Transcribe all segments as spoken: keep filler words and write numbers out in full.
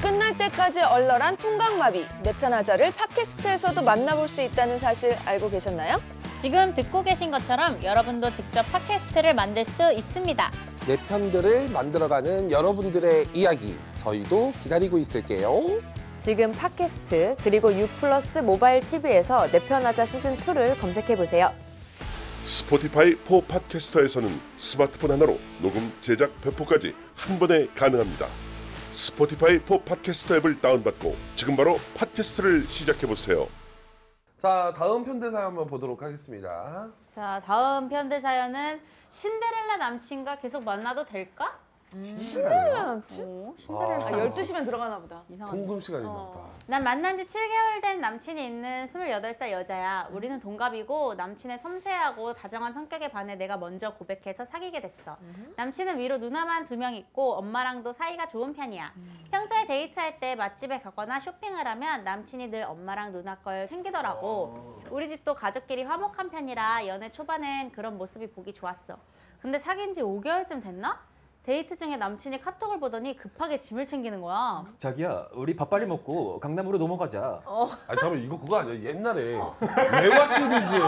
끝날 때까지 얼얼한 통각마비, 내 편 하자를 팟캐스트에서도 만나볼 수 있다는 사실 알고 계셨나요? 지금 듣고 계신 것처럼 여러분도 직접 팟캐스트를 만들 수 있습니다. 내 편들을 만들어가는 여러분들의 이야기 저희도 기다리고 있을게요. 지금 팟캐스트 그리고 U 플러스 모바일 티비에서 내 편 하자 시즌이를 검색해보세요. 스포티파이 포 팟캐스터에서는 스마트폰 하나로 녹음, 제작, 배포까지 한 번에 가능합니다. 스포티파이 포 팟캐스터 앱을 다운받고 지금 바로 팟캐스트를 시작해보세요. 자, 다음 편대사연 한번 보도록 하겠습니다. 자, 다음 편대 사연은 신데렐라 남친과 계속 만나도 될까? 신데렐라 남친? 오, 신데렐라. 아, 열두 시면 들어가나 보다. 이상하네. 통금 시간이 있나 보다. 난 만난 지 칠 개월 된 남친이 있는 스물여덟 살 여자야. 우리는 동갑이고 남친의 섬세하고 다정한 성격에 반해 내가 먼저 고백해서 사귀게 됐어. 남친은 위로 누나만 두 명 있고 엄마랑도 사이가 좋은 편이야. 평소에 데이트할 때 맛집에 가거나 쇼핑을 하면 남친이 늘 엄마랑 누나 걸 챙기더라고. 우리 집도 가족끼리 화목한 편이라 연애 초반엔 그런 모습이 보기 좋았어. 근데 사귄 지 오 개월쯤 됐나? 데이트 중에 남친이 카톡을 보더니 급하게 짐을 챙기는 거야. 자기야, 우리 밥 빨리 먹고 강남으로 넘어가자. 아, 잠깐만, 이거 그거 아니야? 옛날에 외화 시리즈에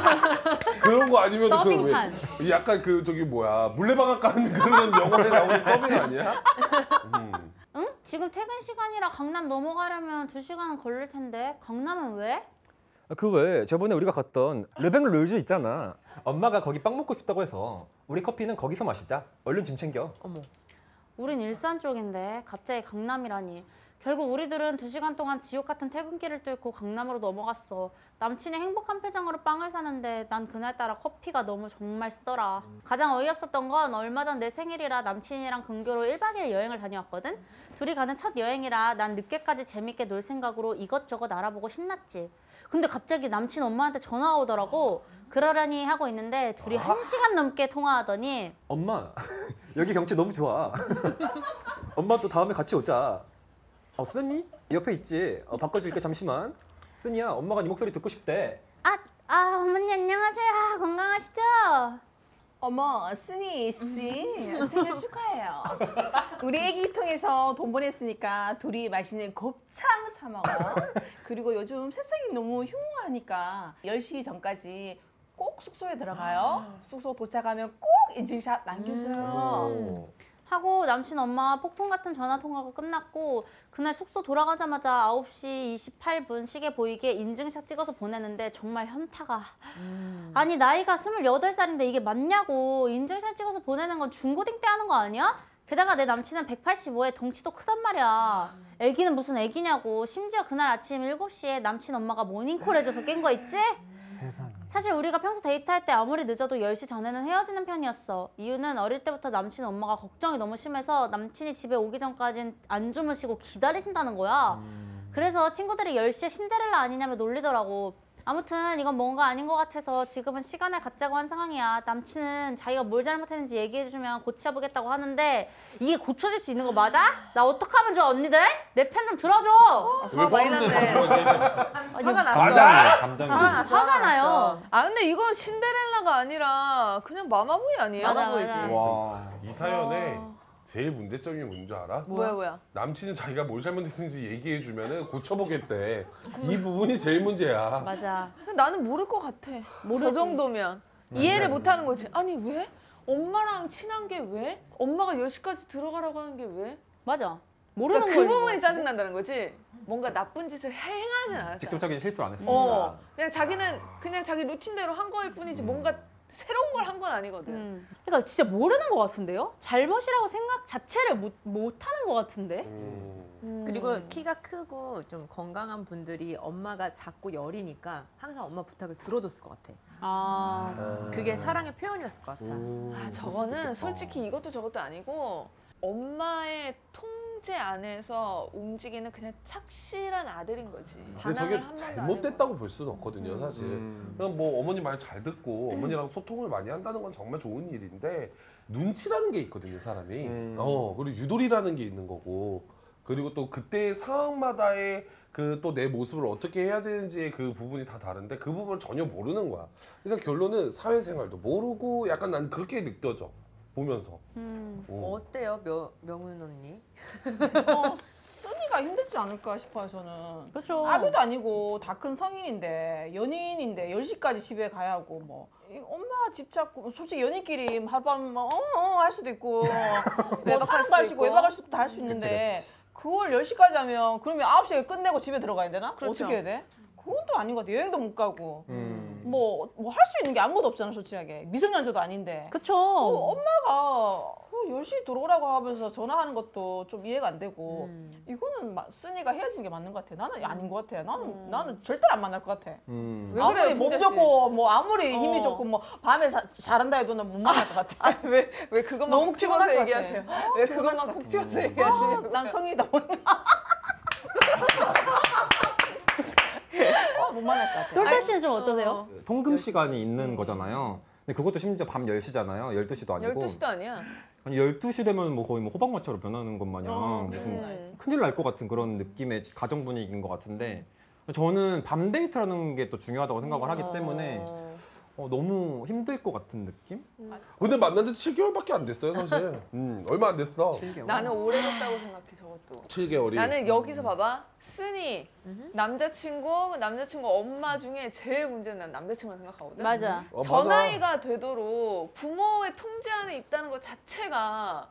그런 거 아니면 그 더빙판. 왜 약간 그 저기 뭐야 물레방앗 가는 그런 영화에 나오는 더빙 아니야? 음. 응? 지금 퇴근 시간이라 강남 넘어가려면 두 시간은 걸릴 텐데 강남은 왜? 그 외에 저번에 우리가 갔던 르뱅 룰즈 있잖아. 엄마가 거기 빵 먹고 싶다고 해서 우리 커피는 거기서 마시자. 얼른 짐 챙겨. 어머. 우린 일산 쪽인데 갑자기 강남이라니. 결국 우리들은 두 시간 동안 지옥 같은 퇴근길을 뚫고 강남으로 넘어갔어. 남친이 행복한 표정으로 빵을 사는데 난 그날따라 커피가 너무 정말 쓰더라. 가장 어이없었던 건 얼마 전 내 생일이라 남친이랑 근교로 일 박 이 일 여행을 다녀왔거든. 둘이 가는 첫 여행이라 난 늦게까지 재밌게 놀 생각으로 이것저것 알아보고 신났지. 근데 갑자기 남친 엄마한테 전화가 오더라고. 그러려니 하고 있는데 둘이 한 시간 넘게 통화하더니 엄마, 여기 경치 너무 좋아. 엄마 또 다음에 같이 오자. 어, 쓰니? 옆에 있지. 어, 바꿔줄게 잠시만. 쓰니야, 엄마가 네 목소리 듣고 싶대. 아, 아 어머니 안녕하세요. 건강하시죠? 어머, 쓰니 씨 생일 축하해요. 우리 애기 통해서 돈 보냈으니까 둘이 맛있는 곱창 사 먹어. 그리고 요즘 세상이 너무 흉흉하니까 열 시 전까지 꼭 숙소에 들어가요. 숙소 도착하면 꼭 인증샷 남겨줘요. 음. 하고 남친 엄마와 폭풍 같은 전화 통화가 끝났고 그날 숙소 돌아가자마자 아홉 시 이십팔 분 시계 보이게 인증샷 찍어서 보내는데 정말 현타가. 음. 아니 나이가 스물여덟 살인데 이게 맞냐고. 인증샷 찍어서 보내는 건 중고딩 때 하는 거 아니야? 게다가 내 남친은 백팔십오에 덩치도 크단 말이야. 애기는 무슨 애기냐고. 심지어 그날 아침 일곱 시에 남친 엄마가 모닝콜 해줘서 깬 거 있지? 세상에. 사실 우리가 평소 데이트할 때 아무리 늦어도 열 시 전에는 헤어지는 편이었어. 이유는 어릴 때부터 남친 엄마가 걱정이 너무 심해서 남친이 집에 오기 전까진 안 주무시고 기다리신다는 거야. 그래서 친구들이 열 시에 신데렐라 아니냐며 놀리더라고. 아무튼 이건 뭔가 아닌 것 같아서 지금은 시간을 갖자고 한 상황이야. 남친은 자기가 뭘 잘못했는지 얘기해주면 고쳐보겠다고 하는데 이게 고쳐질 수 있는 거 맞아? 나 어떡하면 좋아 언니들? 내 편 좀 들어줘. 화 많이 났네. 화가 났어. 맞아! 감정이. 화가 났어. 화가 나요. 아 근데 이건 신데렐라가 아니라 그냥 마마보이 아니에요? 맞아, 마마보이지. 맞아. 와, 이 사연에 제일 문제점이 뭔 줄 알아? 뭐야 뭐야? 남친이 자기가 뭘 잘못했는지 얘기해주면 고쳐보겠대. 이 부분이 제일 문제야. 맞아. 나는 모를 것 같아. 저 정도면 이해를 못하는 거지. 아니 왜? 엄마랑 친한 게 왜? 엄마가 열 시까지 들어가라고 하는 게 왜? 맞아. 모르는 그러니까 그 거지. 부분이 짜증난다는 거지. 뭔가 나쁜 짓을 행하진 않았어. 직접적인 실수를 안 했으니까. 어, 그냥 자기는 그냥 자기 루틴대로 한 거일 뿐이지 뭔가 새로운 걸 한 건 아니거든. 음. 그러니까 진짜 모르는 것 같은데요? 잘못이라고 생각 자체를 못, 못하는 것 같은데? 음. 그리고 키가 크고 좀 건강한 분들이 엄마가 작고 여리니까 항상 엄마 부탁을 들어줬을 것 같아. 아, 그게 사랑의 표현이었을 것 같아. 아, 저거는 솔직히 이것도 저것도 아니고 엄마의 통제 안에서 움직이는 그냥 착실한 아들인 거지. 근데 저게 반항을 한 번도 안 잘못됐다고 볼 수는 없거든요, 사실. 음. 그냥 뭐 어머니 말 잘 듣고 어머니랑 소통을 많이 한다는 건 정말 좋은 일인데 눈치라는 게 있거든요, 사람이. 음. 어, 그리고 유도리라는 게 있는 거고. 그리고 또 그때의 상황마다의 그 또 내 모습을 어떻게 해야 되는지의 그 부분이 다 다른데 그 부분을 전혀 모르는 거야. 그러니까 결론은 사회생활도 모르고 약간 난 그렇게 느껴져. 보면서. 음. 어. 어때요, 명, 명은 언니? 어, 순이가 힘들지 않을까 싶어요 저는. 그렇죠. 아기도 아니고 다 큰 성인인데 연인인데 열 시까지 집에 가야 하고 뭐 이 엄마 집 잡고 솔직히 연인끼리 하룻밤 뭐 어어 할 수도 있고 뭐 외박할 사랑도 수도 할 수 있고 있고. 외박할 수도 다 할 수 있는데 그걸 열 시까지 하면 그러면 아홉 시에 끝내고 집에 들어가야 되나? 그렇죠. 어떻게 해야 돼? 그건 또 아닌 것 같아. 여행도 못 가고 음. 뭐 뭐 할 수 있는 게 아무것도 없잖아 솔직하게. 미성년자도 아닌데. 그쵸. 어, 엄마가 그 열 시에 들어오라고 하면서 전화하는 것도 좀 이해가 안 되고 이거는 마- 순이가 헤어지는 게 맞는 것 같아. 나는 아닌 것 같아. 나는 나는 절대로 안 만날 것 같아. 음. 왜 아무리 그래요, 몸 풍자 씨? 좋고 뭐 아무리 힘이 어. 좋고 뭐 밤에 자, 잘한다 해도 난 못 만날 것 같아. 아, 왜, 왜 그것만 너무 콕 집어서 피곤할 것 얘기하세요? 같아. 왜 그것만 콕 집어서 얘기하시냐고. 아, 난 성인이다 못 어, 못 만날 것 같아. 똘똘 씨는 좀 어떠세요? 통금 시간이 있는 거잖아요. 근데 그것도 심지어 밤 열 시잖아요. 열두 시도 아니고. 열두 시도 아니야. 아니 열두 시 되면 뭐 거의 뭐 호박마차로 변하는 것 마냥 어, 무슨 음. 큰일 날 것 같은 그런 느낌의 가정 분위기인 것 같은데 저는 밤 데이트라는 게 또 중요하다고 생각을 하기 때문에 어. 어, 너무 힘들 것 같은 느낌? 근데 만난 지 칠 개월밖에 안 됐어요, 사실. 음, 얼마 안 됐어. 나는 오래됐다고 생각해, 저것도. 칠 개월이. 나는 여기서 봐봐. 쓴이 남자친구, 남자친구 엄마 중에 제일 문제는 난 남자친구라 생각하거든. 맞아. 어, 저 맞아. 나이가 되도록 부모의 통제 안에 있다는 것 자체가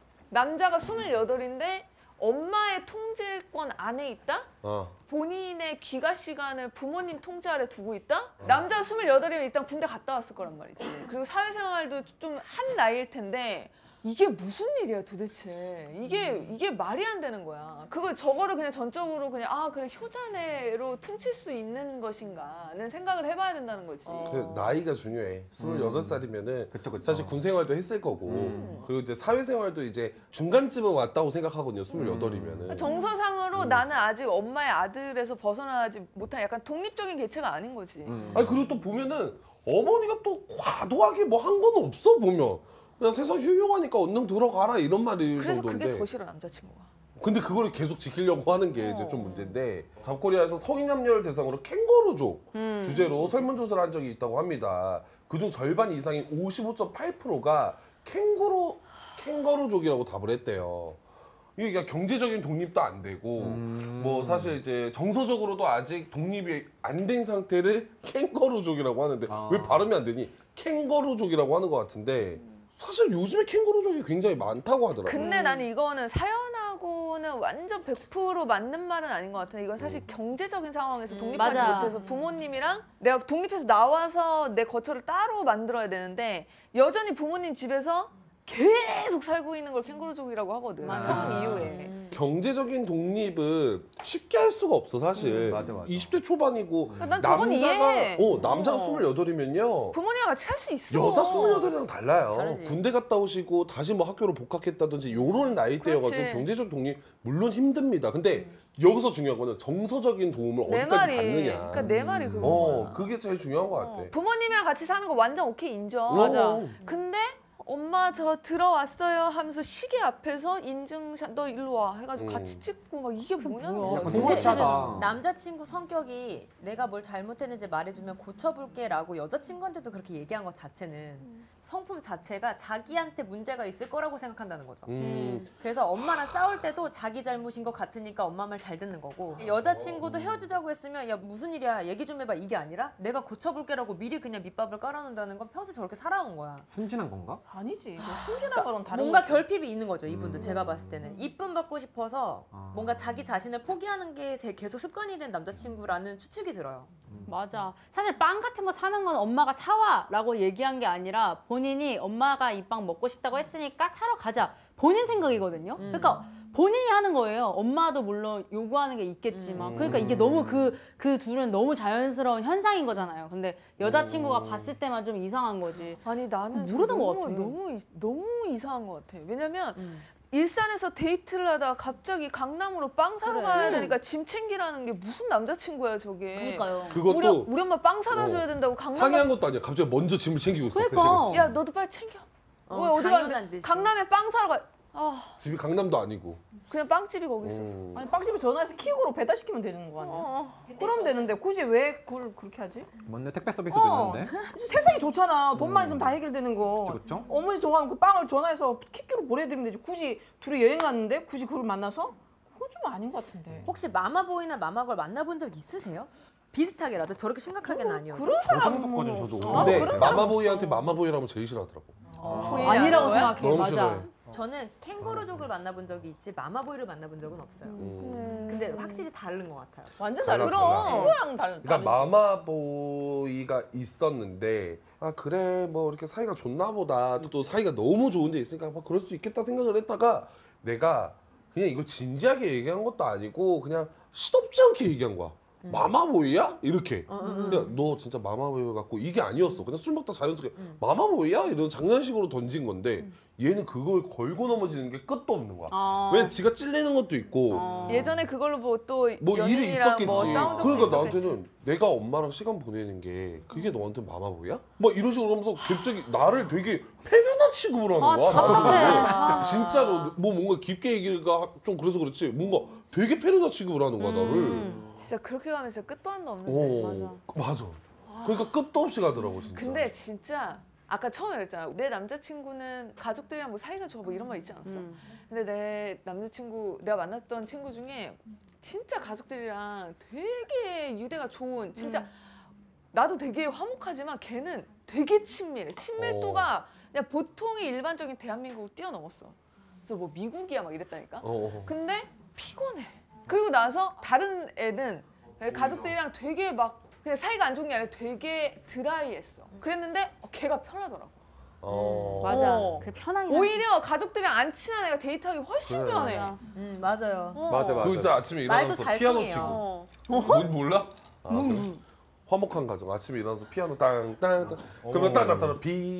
남자가 스물여덟인데 엄마의 통제권 안에 있다? 어. 본인의 귀가 시간을 부모님 통제 아래 두고 있다? 남자 스물여덟이면 일단 군대 갔다 왔을 거란 말이지. 그리고 사회생활도 좀 한 나이일 텐데 이게 무슨 일이야 도대체. 이게 이게 말이 안 되는 거야. 그걸 저거를 그냥 전적으로 그냥 아 그래 효자네로 퉁칠 수 있는 것인가는 생각을 해봐야 된다는 거지. 그 나이가 중요해. 스물여덟 살이면은 그쵸, 그쵸. 사실 군 생활도 했을 거고 그리고 이제 사회생활도 이제 중간쯤은 왔다고 생각하거든요. 스물여덟이면은. 정서상으로 나는 아직 엄마의 아들에서 벗어나지 못한 약간 독립적인 개체가 아닌 거지. 음. 아니 그리고 또 보면은 어머니가 또 과도하게 뭐 한 건 없어 보면 그냥 세상 흉흉하니까 얼른 들어가라 이런 말일 그래서 정도인데. 그게 더 싫어 남자친구가. 근데 그걸 계속 지키려고 하는 게 이제 좀 문제인데 잡코리아에서 성인 남녀를 대상으로 캥거루족 주제로 설문조사를 한 적이 있다고 합니다. 그중 절반 이상인 오십오 점 팔 퍼센트가 캥거루 캥거루족이라고 답을 했대요. 이게 그러니까 경제적인 독립도 안 되고 뭐 사실 이제 정서적으로도 아직 독립이 안 된 상태를 캥거루족이라고 하는데 아. 왜 발음이 안 되니? 캥거루족이라고 하는 것 같은데 사실 요즘에 캥거루족이 굉장히 많다고 하더라고요. 근데 나는 이거는 사연하고는 완전 백 퍼센트 맞는 말은 아닌 것 같아. 이건 사실 경제적인 상황에서 독립하지 맞아. 못해서 부모님이랑 내가 독립해서 나와서 내 거처를 따로 만들어야 되는데 여전히 부모님 집에서 계속 살고 있는 걸 캥거루족이라고 하거든. 맞아. 결혼 이후에. 경제적인 독립은 쉽게 할 수가 없어 사실. 음, 맞아, 맞아. 이십 대 초반이고 난 저건 이해해. 어 남자가 어. 스물여덟이면요. 부모님과 같이 살 수 있어. 여자 스물여덟이랑 달라요. 다르지. 군대 갔다 오시고 다시 뭐 학교로 복학했다든지 요런 나이대여가지고 그렇지. 경제적 독립 물론 힘듭니다. 근데 여기서 중요한 거는 정서적인 도움을 내 어디까지 말이. 받느냐. 그러니까 내 말이 그거야. 어 그게 제일 중요한 것 같아. 어, 부모님이랑 같이 사는 거 완전 오케이 인정. 어. 근데 엄마 저 들어왔어요 하면서 시계 앞에서 인증샷 너 일로 와 해가지고 음. 같이 찍고 막 이게 뭐냐? 약간 근데 동거차다. 남자친구 성격이 내가 뭘 잘못했는지 말해주면 고쳐볼게라고 여자친구한테도 그렇게 얘기한 것 자체는 성품 자체가 자기한테 문제가 있을 거라고 생각한다는 거죠. 음. 그래서 엄마랑 싸울 때도 자기 잘못인 것 같으니까 엄마 말 잘 듣는 거고 여자친구도 헤어지자고 했으면 야 무슨 일이야 얘기 좀 해봐 이게 아니라 내가 고쳐볼게라고 미리 그냥 밑밥을 깔아놓는다는 건 평소에 저렇게 살아온 거야. 순진한 건가? 아니지. 순진한 거랑 다른 뭔가 거지. 결핍이 있는 거죠 이분도 제가 봤을 때는 이쁨 받고 싶어서 아. 뭔가 자기 자신을 포기하는 게 제- 계속 습관이 된 남자친구라는 추측이 들어요. 맞아. 사실 빵 같은 거 사는 건 엄마가 사와라고 얘기한 게 아니라 본인이 엄마가 이 빵 먹고 싶다고 했으니까 사러 가자. 본인 생각이거든요. 그러니까 본인이 하는 거예요. 엄마도 물론 요구하는 게 있겠지만. 그러니까 이게 너무 그, 그 둘은 너무 자연스러운 현상인 거잖아요. 근데 여자친구가 봤을 때만 좀 이상한 거지. 아니 나는 모르는 너무, 것 같아. 너무 이- 너무 이상한 것 같아. 왜냐면 음. 일산에서 데이트를 하다가 갑자기 강남으로 빵 사러 그래. 가야 되니까 짐 챙기라는 게 무슨 남자친구야 저게. 그러니까요. 그것도 우리, 우리 엄마 빵 사다 줘야 어. 된다고 강남 상의한 것도 아니야. 갑자기 먼저 짐을 챙기고 있어. 그러니까. 야 너도 빨리 챙겨. 어, 왜 어디 당연한 가는데 듯이. 강남에 빵 사러 가. 아 집이 강남도 아니고. 그냥 빵집이 거기 있어. 음. 아니 빵집에 전화해서 킥으로 배달시키면 되는 거 아니야? 어. 그럼 되는데 굳이 왜 그걸 그렇게 하지? 뭔데 택배 서비스도 어. 있는데. 세상이 좋잖아. 돈만 있으면 다 해결되는 거. 그렇죠. 어머니 좋아하면 그 빵을 전화해서 킥으로 보내드리면 되지. 굳이 둘이 여행 갔는데 굳이 그걸 만나서? 그건 좀 아닌 것 같은데. 혹시 마마보이나 마마걸 만나본 적 있으세요? 비슷하게라도 저렇게 심각하게는 아니어도. 그런 저 사람 정도까지는 저도. 아, 근데 그런 사람 마마보이한테 없어. 마마보이라면 제일 싫어하더라고. 아니라고 생각해. 너무 맞아. 싫어해. 저는 캥거루족을 만나본 적이 있지 마마보이를 만나본 적은 없어요. 음. 근데 확실히 다른 것 같아요. 완전 달라, 다르지. 달라. 그거랑 달, 그러니까 다르지. 마마보이가 있었는데 아 그래 뭐 이렇게 사이가 좋나 보다 또 사이가 너무 좋은 데 있으니까 뭐 그럴 수 있겠다 생각을 했다가 내가 그냥 이걸 진지하게 얘기한 것도 아니고 그냥 시덥지 않게 얘기한 거야. 마마보이야? 이렇게. 그냥 너 진짜 마마보이 갖고 이게 아니었어. 그냥 술 먹다 자연스럽게 마마보이야? 이런 장난식으로 던진 건데 얘는 그걸 걸고 넘어지는 게 끝도 없는 거야. 어. 왜 지가 찔리는 것도 있고 어. 예전에 그걸로 뭐 또 뭐 일이 연인이랑 있었겠지. 뭐 싸운 적도 그러니까 있었겠지. 나한테는 내가 엄마랑 시간 보내는 게 그게 너한테 마마보이야? 막 이런 식으로 하면서 갑자기 나를 되게 페르나 취급을 하는 아, 거야. 답답해. 나를. 아. 진짜로 뭐 뭔가 깊게 얘기가 좀 그래서 그렇지 뭔가 되게 페르나 취급을 하는 거야 나를. 진짜 그렇게 가면서 끝도 한도 없는데. 어, 맞아. 그러니까 끝도 없이 가더라고 진짜. 근데 진짜 아까 처음에 그랬잖아. 내 남자친구는 가족들이랑 뭐 사이가 좋아 뭐 이런 말 있지 않았어? 음. 근데 내 남자친구 내가 만났던 친구 중에 진짜 가족들이랑 되게 유대가 좋은 진짜 음. 나도 되게 화목하지만 걔는 되게 친밀해. 친밀도가 어. 그냥 보통의 일반적인 대한민국을 뛰어넘었어. 그래서 뭐 미국이야 막 이랬다니까. 어, 어. 근데 피곤해. 그리고 나서 다른 애는 가족들이랑 되게 막 그냥 사이가 안 좋은 게 아니라 되게 드라이했어. 그랬는데 어, 걔가 편하더라고. 어. 맞아. 어. 그 편하긴 오히려 가족들이랑 안 친한 애가 데이트하기 훨씬 그래. 편해. 하다. 음 맞아요. 어. 맞아 맞아. 그 진짜 아침에 말도 일어나서 잘 피아노 통해요. 치고. 어. 뭔 몰라? 아, 그래? 화목한 가정. 아침에 일어나서 피아노 땅땅땅. 그러면 딱 나타나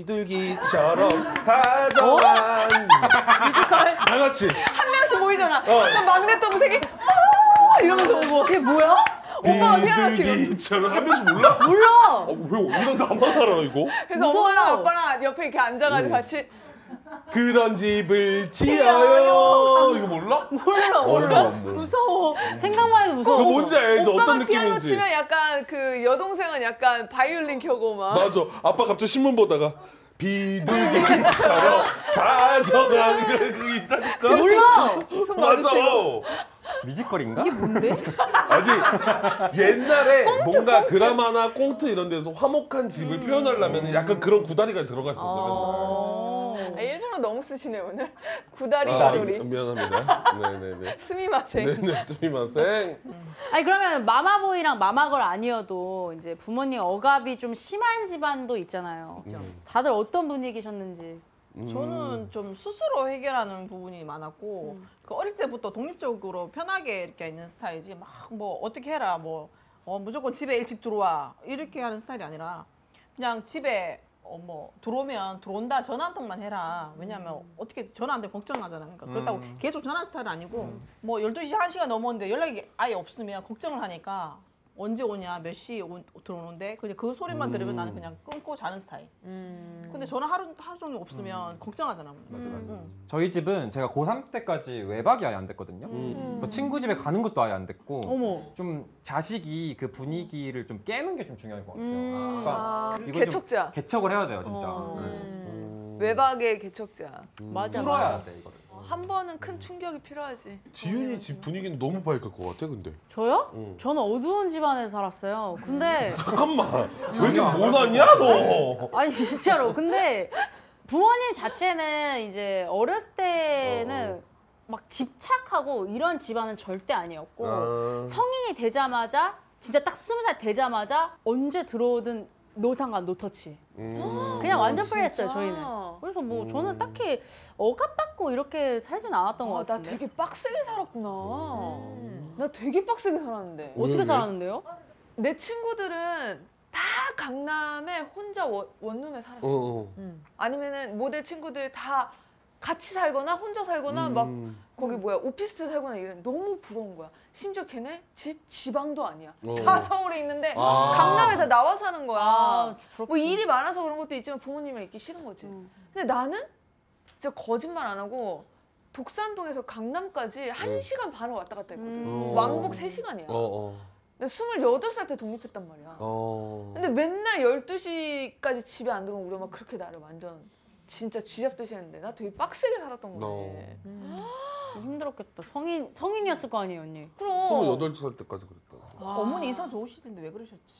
비둘기처럼 다정한 뮤지컬. 다 같이. 한 명씩 모이잖아. 어. 그럼 막내 동생이 아! 이러면서 오고. 이게 뭐야? 오빠가 피아노 치고. 비둘기처럼 한 명씩 몰라? 몰라. 어, 왜 언니랑 나만 알아 이거? 그래서 무서워. 엄마랑 아빠랑 옆에 이렇게 앉아가지고 같이 그런 집을 지어요. 이거 몰라? 몰라 몰라. 몰라. 무서워. 생각만 해도 그거 무서워. 뭔지 알죠? 오빠가 어떤 피아노 느낌인지. 치면 약간 그 여동생은 약간 바이올린 켜고 막. 맞아. 아빠 갑자기 신문 보다가 비둘기처럼 다정한 그 그거 있다니까. 몰라. 무슨 맞아. 말이지? 뮤지컬인가? 뭔데? 아니 옛날에 뭔가 드라마나 꽁트 이런 데서 화목한 집을 표현하려면 약간 그런 구다리가 들어가 있었어. 아, 일부러 너무 쓰시네 오늘. 구다리 맨날. 아, 구돌이. 미안합니다. 네네네. 스미마생. 네네 스미마생. 아니 그러면 마마보이랑 마마걸 아니어도 이제 부모님 억압이 좀 심한 집안도 있잖아요. 다들 어떤 분위기셨는지. 저는 좀 스스로 해결하는 부분이 많았고 그 어릴 때부터 독립적으로 편하게 이렇게 있는 스타일이지 막 뭐 어떻게 해라 뭐 어, 무조건 집에 일찍 들어와 이렇게 하는 스타일이 아니라 그냥 집에 어, 뭐 들어오면 들어온다 전화 한 통만 해라. 왜냐하면 어떻게 전화 안 되면 걱정하잖아. 그러니까 그렇다고 계속 전화하는 스타일은 아니고 뭐 열두 시 한 시간 넘었는데 연락이 아예 없으면 걱정을 하니까 언제 오냐 몇 시에 오- 들어오는데 그냥 그 소리만 들으면 나는 그냥 끊고 자는 스타일. 근데 전화 하루 하루 종일 없으면 걱정하잖아. 응. 저희 집은 제가 고삼 때까지 외박이 아예 안 됐거든요. 음. 그래서 친구 집에 가는 것도 아예 안 됐고 어머. 좀 자식이 그 분위기를 좀 깨는 게 좀 중요할 것 같아요. 음. 그러니까 아, 이걸 좀 개척자. 개척을 해야 돼요, 진짜. 어. 네. 음. 외박의 개척자. 맞아. 풀어야 맞아. 돼 이거를. 한 번은 큰 충격이 필요하지. 지윤이 집 분위기는 너무 밝을 것 같아 근데. 저요? 응. 저는 어두운 집안에 살았어요. 근데 잠깐만. 왜 이렇게 모나냐 너? 아니 진짜로. 근데 부모님 자체는 이제 어렸을 때는 막 집착하고 이런 집안은 절대 아니었고 아. 성인이 되자마자 진짜 딱 스무 살 되자마자 언제 들어오든 노상관 노터치. 음. 그냥 완전 프리했어요 진짜? 저희는. 그래서 뭐 음. 저는 딱히 억압받고 이렇게 살진 않았던 것 아, 나 같은데. 되게 빡세게 살았구나. 음. 나 되게 빡세게 살았는데. 왜, 어떻게 왜? 살았는데요? 내 친구들은 다 강남에 혼자 원, 원룸에 살았어. 어. 어. 아니면은 모델 친구들 다 같이 살거나 혼자 살거나 막 음. 거기 뭐야 오피스텔 살거나 이런 너무 부러운 거야. 심지어 걔네 집 지방도 아니야. 어. 다 서울에 있는데 아. 강남에 다 나와 사는 거야. 아, 부럽다. 뭐 일이 많아서 그런 것도 있지만 부모님이랑 있기 싫은 거지. 음. 근데 나는 진짜 거짓말 안 하고 독산동에서 강남까지 한 네. 시간 반을 왔다 갔다 했거든. 음. 왕복 세 시간이야. 어, 어. 근데 스물여덟 살 때 독립했단 말이야. 어. 근데 맨날 열두 시까지 집에 안 들어오면 우리 엄마 그렇게 나를 완전 진짜 쥐잡듯이 했는데 나 되게 빡세게 살았던 거네. 힘들었겠다. 성인 성인이었을 거 아니에요, 언니. 그럼. 스물여덟 살 때까지 그랬다. 어머니 인상 좋으실 텐데 왜 그러셨지?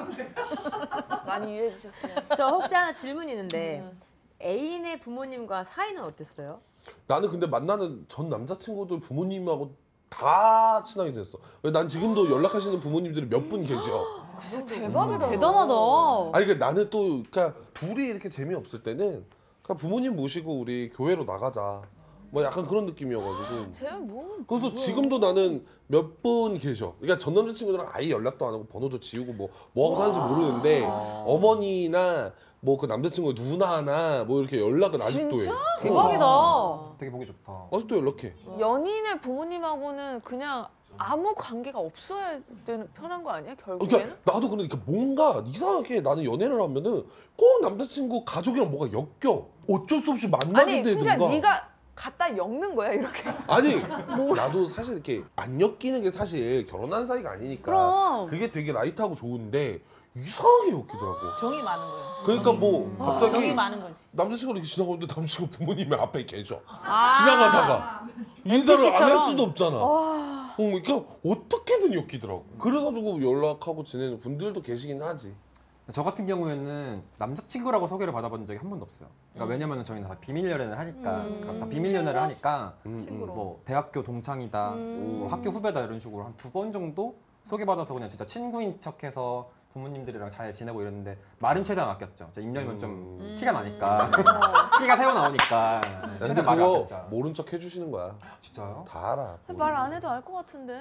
많이 유해지셨어요. 저 혹시 하나 질문 있는데 애인의 부모님과 사이는 어땠어요? 나는 근데 만나는 전 남자친구들 부모님하고 다 친하게 지냈어. 난 지금도 연락하시는 부모님들이 몇 분 계셔. 진짜 대박이다. 대단하다. 아니 그러니까 나는 또 그러니까 둘이 이렇게 재미없을 때는 그냥 부모님 모시고 우리 교회로 나가자. 뭐 약간 그런 느낌이어가지고. 쟤뭐 그래서 지금도 나는 몇 분 계셔. 그러니까 전 남자친구들은 아예 연락도 안 하고 번호도 지우고 뭐, 뭐 하고 사는지 모르는데 어머니나 뭐 그 남자친구의 누나나 뭐 이렇게 연락은 아직도 해. 진짜? 대박이다. 되게 보기 좋다. 아직도 연락해. 연인의 부모님하고는 그냥 아무 관계가 없어야 되는 편한 거 아니야 결국에는? 그러니까 나도 그러니까 뭔가 이상하게 나는 연애를 하면은 꼭 남자친구 가족이랑 뭐가 엮여. 어쩔 수 없이 만나게 아니 되든가. 진짜 네가 갖다 엮는 거야 이렇게. 아니 나도 사실 이렇게 안 엮이는 게 사실 결혼한 사이가 아니니까 그럼. 그게 되게 라이트하고 좋은데 이상하게 엮이더라고. 정이 많은 거예요. 그러니까 뭐 갑자기 정이 많은 거지. 남자친구가 이렇게 지나가는데 남자친구 부모님이 앞에 계셔. 지나가다가 인사를 안 할 엔피씨처럼. 수도 없잖아. 어, 그러니까 어떻게든 엮이더라고. 그래가지고 연락하고 지내는 분들도 계시긴 하지. 저 같은 경우에는 남자친구라고 소개를 받아본 적이 한 번도 없어요. 그러니까 왜냐면 저희는 다 비밀 연애를 하니까 음. 다 비밀 연애를 하니까 음, 친구로. 뭐 대학교 동창이다, 음. 뭐 학교 후배다 이런 식으로 한 두 번 정도 소개받아서 그냥 진짜 친구인 척해서 부모님들이랑 잘 지내고 이랬는데 말은 최대한 아꼈죠. 저 입열면 좀 음. 티가 나니까 티가 새어 나오니까 야, 근데 최대한 말을 그거 아꼈죠. 모른 척 해주시는 거야. 진짜요? 다 알아. 말 안 해도 알 것 같은데.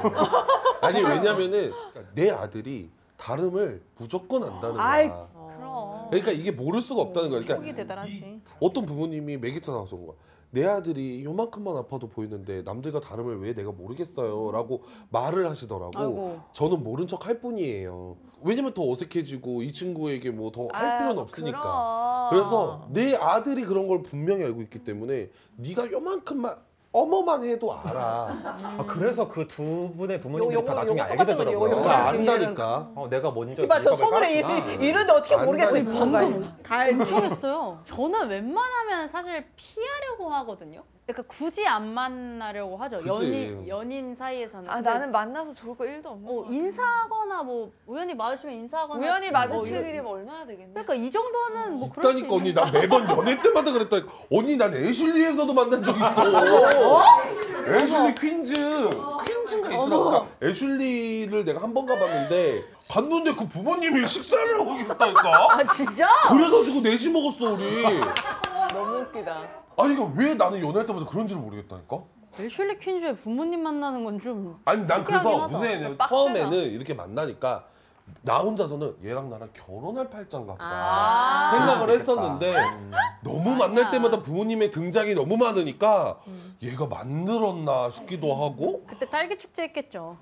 아니 왜냐면은 내 아들이 다름을 무조건 안다는 거야. 아이, 그럼. 그러니까 이게 모를 수가 없다는 거야. 속이 그러니까 대단하지. 어떤 부모님이 매개차 나와서 온 거야. 내 아들이 요만큼만 아파도 보이는데 남들과 다름을 왜 내가 모르겠어요 라고 말을 하시더라고. 아이고. 저는 모른 척 할 뿐이에요. 왜냐면 더 어색해지고 이 친구에게 뭐 더 할 필요는 없으니까. 그럼. 그래서 내 아들이 그런 걸 분명히 알고 있기 때문에 네가 요만큼만 어머만 해도 알아. 아, 그래서 그 두 분의 부모님들이 요- 다 요거- 나중에 요거 알게 똑같은 거지, 되더라고요. 요거 다 지금 안다니까. 어, 내가 먼저 이봐 저 밀가루를 손으로 깔았구나. 이- 이러는데 어떻게 모르겠어요. 안다니까. 방금 다 알지. 엄청 했어요. 저는 웬만하면 사실 피하려고 하거든요. 그러니까 굳이 안 만나려고 하죠. 그치. 연인 연인 사이에서는. 아 근데 나는 만나서 좋을 거 일도 없는 어, 거 같아. 인사하거나 뭐 우연히 마주치면 인사하거나 우연히 뭐 마주칠 이런- 일이 뭐 얼마나 되겠냐. 그러니까 이 정도는 뭐 그럴 수 있다니까 언니 있는- 나 매번 연애 때마다 그랬다. 언니 난 애슐리에서도 만난 적 있어. 애슐리 퀸즈 퀸즈가 있더라고. 애슐리를 내가 한 번 가봤는데 갔는데 그 부모님이 식사를 하고 계셨다니까. 아 진짜? 그래가지고 넷이 먹었어 우리. 너무 웃기다. 아니 이거 왜 나는 연애할 때마다 그런지를 모르겠다니까. 애슐리 퀸즈의 부모님 만나는 건 좀 아니 난 그래서 특이하긴 하다. 무슨 얘기냐면 빡세다. 처음에는 이렇게 만나니까 나 혼자서는 얘랑 나랑 결혼할 팔짱 같다 아. 생각을 그렇겠다. 했었는데 음. 너무 만날 때마다 부모님의 등장이 너무 많으니까 얘가 만들었나 싶기도 하고. 그때 딸기 축제 했겠죠.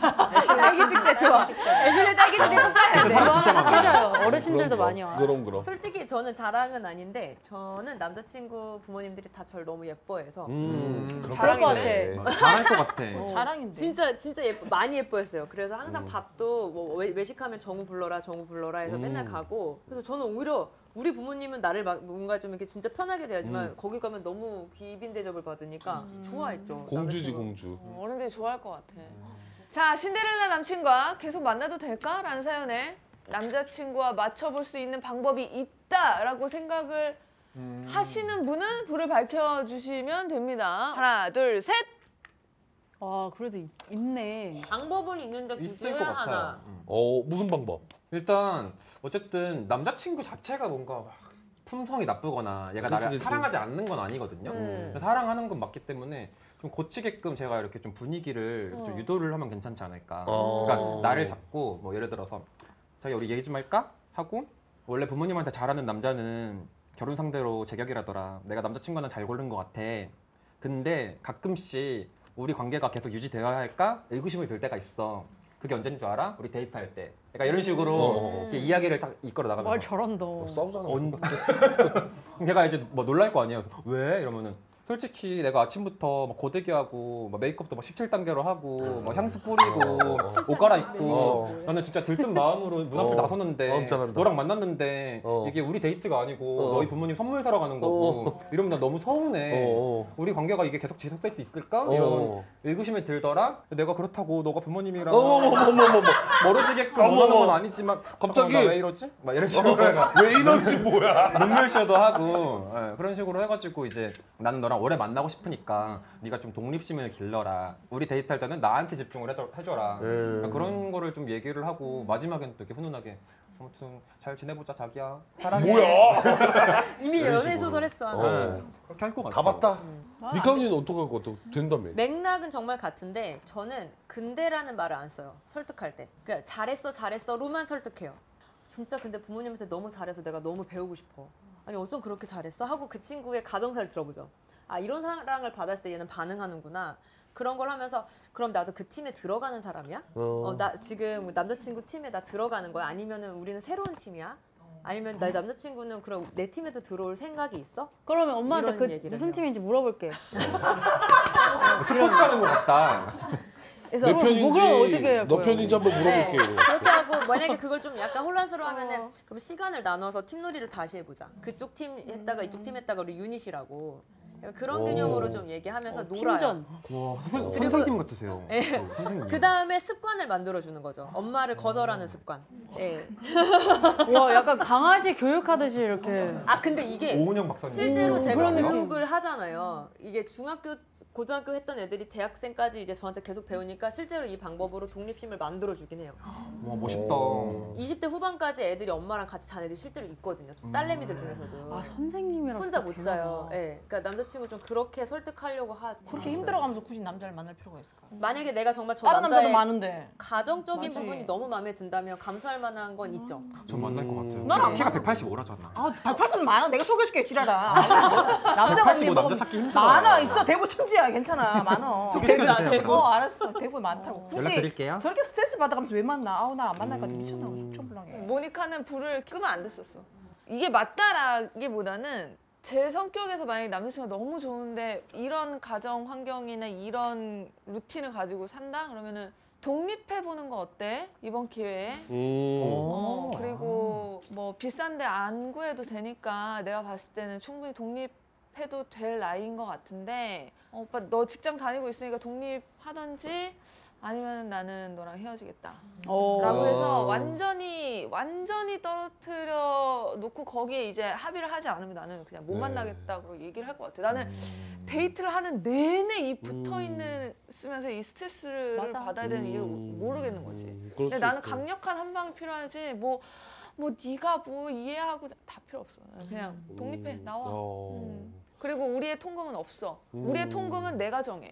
딸기 축제 좋아. 애슐리 딸기 축제 꼭 가야 돼. 사람 진짜 많아. 맞아요. 어르신들도 그럼, 많이 와. 그럼 그럼. 솔직히 저는 자랑은 아닌데 저는 남자친구 부모님들이 다 저를 너무 예뻐해서 음, 그럴 잘할 것 네. 같아. 잘할 것 같아. 자랑인데. 진짜 진짜 예뻐, 많이 예뻐했어요. 그래서 항상 밥도 뭐 외- 외식하면 정우 불러라 정우 불러라 해서 음. 맨날 가고. 그래서 저는 오히려 우리 부모님은 나를 막 뭔가 좀 이렇게 진짜 편하게 대하지만 음. 거기 가면 너무 귀빈 대접을 받으니까 좋아했죠. 공주지 남자친구. 공주. 어, 어른들이 좋아할 것 같아. 자, 신데렐라 남친과 계속 만나도 될까? 라는 사연에 남자친구와 맞춰볼 수 있는 방법이 있다라고 생각을 하시는 분은 불을 밝혀주시면 됩니다. 하나, 둘, 셋! 와 그래도 있- 있네. 방법은 있는데 굳이 있을 해야 것 같아요. 하나. 음. 어 무슨 방법? 일단 어쨌든 남자친구 자체가 뭔가 막 품성이 나쁘거나 얘가 그치, 나를 그치. 사랑하지 않는 건 아니거든요. 음. 사랑하는 건 맞기 때문에 좀 고치게끔 제가 이렇게 좀 분위기를 어. 좀 유도를 하면 괜찮지 않을까. 어. 그러니까 나를 잡고 뭐 예를 들어서 자기 우리 얘기 좀 할까? 하고 원래 부모님한테 잘하는 남자는 결혼 상대로 제격이라더라. 내가 남자친구는 잘 고른 것 같아. 근데 가끔씩 우리 관계가 계속 유지되어야 할까? 의구심이 들 때가 있어. 그게 언제인 줄 알아? 우리 데이트할 때. 그러니까 이런 식으로 어. 이렇게 이야기를 딱 이끌어 나가면서 말 잘한다. 어, 싸우잖아. 언... 걔가 이제 뭐 놀랄 거 아니에요. 그래서 왜? 이러면은 솔직히 내가 아침부터 막 고데기하고 막 메이크업도 막 십칠 단계로 하고 막 향수 뿌리고 옷 갈아입고 어. 나는 진짜 들뜬 마음으로 문 앞에 어. 나섰는데 어, 잘한다. 너랑 만났는데 어. 이게 우리 데이트가 아니고 어. 너희 부모님 선물 사러 가는 거고 이러면 나 너무 서운해. 어. 우리 관계가 이게 계속 지속될 수 있을까? 어. 이런 의구심이 들더라. 내가 그렇다고 너가 부모님이랑 어머머머머머. 멀어지게끔 어머, 원하는 건 어머. 아니지만 갑자기- 잠깐만, 나 왜 이러지? 막 이런 식으로 해가 왜 이런지 뭐야? 눈물쇼도 하고 예, 그런 식으로 해가지고 이제 나는 너랑 오래 만나고 싶으니까 네가 좀 독립심을 길러라. 우리 데이트할 때는 나한테 집중을 해줘, 해줘라. 음. 그런 거를 좀 얘기를 하고 마지막엔 또 이렇게 훈훈하게 아무튼 잘 지내보자 자기야. 사랑해. 뭐야? 이미 이런 연애 식으로. 소설 했어. 어. 네, 그렇게 할 것 같아. 다 봤다. 니카언니는 어떻게 할 것 같아? 된다며. 맥락은 정말 같은데 저는 근데라는 말을 안 써요. 설득할 때. 그러니까 잘했어 잘했어로만 설득해요. 진짜 근데 부모님한테 너무 잘해서 내가 너무 배우고 싶어. 아니 어쩜 그렇게 잘했어? 하고 그 친구의 가정사를 들어보죠. 아 이런 사랑을 받았을 때 얘는 반응하는구나. 그런 걸 하면서 그럼 나도 그 팀에 들어가는 사람이야? 어. 어, 나 지금 남자친구 팀에 나 들어가는 거야? 아니면은 우리는 새로운 팀이야? 아니면 나 남자친구는 그럼 내 팀에도 들어올 생각이 있어? 그러면 엄마한테 이런 그 얘기를 무슨 해요. 팀인지 물어볼게. 스포츠 하는 것 같다. 그래서 내 뭐 그럼 편인지 어떻게 할 너 거예요? 편인지 한번 물어볼게요. 그렇게 하고 만약에 그걸 좀 약간 혼란스러워하면은 어. 그럼 시간을 나눠서 팀놀이를 다시 해보자. 그쪽 팀 했다가 이쪽 팀 했다가 우리 유닛이라고 그런 오. 개념으로 좀 얘기하면서 어, 놀아요. 팀전. 와 선생, 선생님 같으세요. 예. 어, 선생님. 그 다음에 습관을 만들어 주는 거죠. 엄마를 거절하는 습관. 예. 와 약간 강아지 교육하듯이 이렇게. 아 근데 이게 오은영 박사님. 실제로 음, 제가 그런 느낌. 교육을 하잖아요. 이게 중학교, 고등학교 했던 애들이 대학생까지 이제 저한테 계속 배우니까 실제로 이 방법으로 독립심을 만들어 주긴 해요. 와 멋있다. 이십 대 후반까지 애들이 엄마랑 같이 잔 애들이 실제로 있거든요. 딸내미들 중에서도. 아 선생님이랑 혼자 진짜 못 대단하다. 자요. 예. 그러니까 남자친구 좀 그렇게 설득하려고 하. 그렇게 힘들어가면서 굳이 남자를 만날 필요가 있을까? 만약에 내가 정말 저 다른 남자도 남자의 많은데. 가정적인 맞지. 부분이 너무 마음에 든다면 감사할 만한 건 있죠. 전 만날 것 같아요. 난 안 키가 백팔십오라잖아. 아, 백팔십은 많아. 내가 소개해줄게, 지랄아. 남자가 백팔십오 언니 남자 뭐 찾기 힘들어. 많아, 있어. 대구 천지야, 괜찮아. 많아. 소개시켜주세요. 대구, 그럼. 어, 알았어. 대구 많다고. 굳이 연락드릴게요. 저렇게 스트레스 받아가면서 왜 만나? 아우, 나 안 만날 것 같아. 미쳤나? 속천불량해. 모니카는 불을 끄면 안 됐었어. 이게 맞다라기보다는 제 성격에서 만약에 남자친구가 너무 좋은데 이런 가정 환경이나 이런 루틴을 가지고 산다? 그러면은 독립해보는 거 어때? 이번 기회에. 음. 어, 그리고 뭐 비싼데 안 구해도 되니까 내가 봤을 때는 충분히 독립해도 될 나이인 것 같은데 어, 오빠 너 직장 다니고 있으니까 독립하던지 아니면 나는 너랑 헤어지겠다 어. 라고 해서 어. 완전히 완전히 떨어뜨려 놓고 거기에 이제 합의를 하지 않으면 나는 그냥 못 네. 만나겠다고 얘기를 할 것 같아. 나는 음. 데이트를 하는 내내 이 붙어 있는 쓰면서 이 스트레스를 맞아. 받아야 되는 이유를 음. 모르겠는 거지. 음, 그럴 근데 수 나는 있어. 강력한 한 방이 필요하지 뭐 뭐 네가 뭐 이해하고 다 필요 없어. 그냥 독립해 음. 나와. 어. 음. 그리고 우리의 통금은 없어. 음. 우리의 통금은 내가 정해.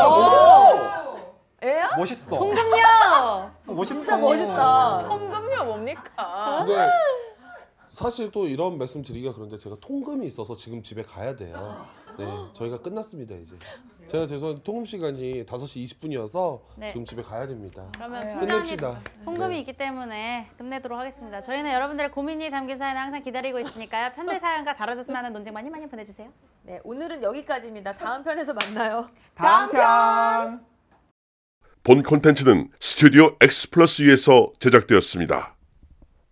오! 애야? 멋있어. 통금녀. 멋있어. 진짜 멋있다. 통금료 뭡니까? 근데 사실 또 이런 말씀 드리기가 그런데 제가 통금이 있어서 지금 집에 가야 돼요. 네, 저희가 끝났습니다 이제. 제가 죄송한데 통금 시간이 다섯 시 이십 분이어서 네. 지금 집에 가야 됩니다. 그러면 네, 풍자언니 끝냅시다. 통금이 네. 있기 때문에 끝내도록 하겠습니다. 저희는 여러분들의 고민이 담긴 사연을 항상 기다리고 있으니까요. 편들 사연과 다뤄줬으면 하는 논쟁 많이 많이 보내주세요. 네, 오늘은 여기까지입니다. 다음 편에서 만나요. 다음 편. 본 콘텐츠는 스튜디오 X 플러스 위에서 제작되었습니다.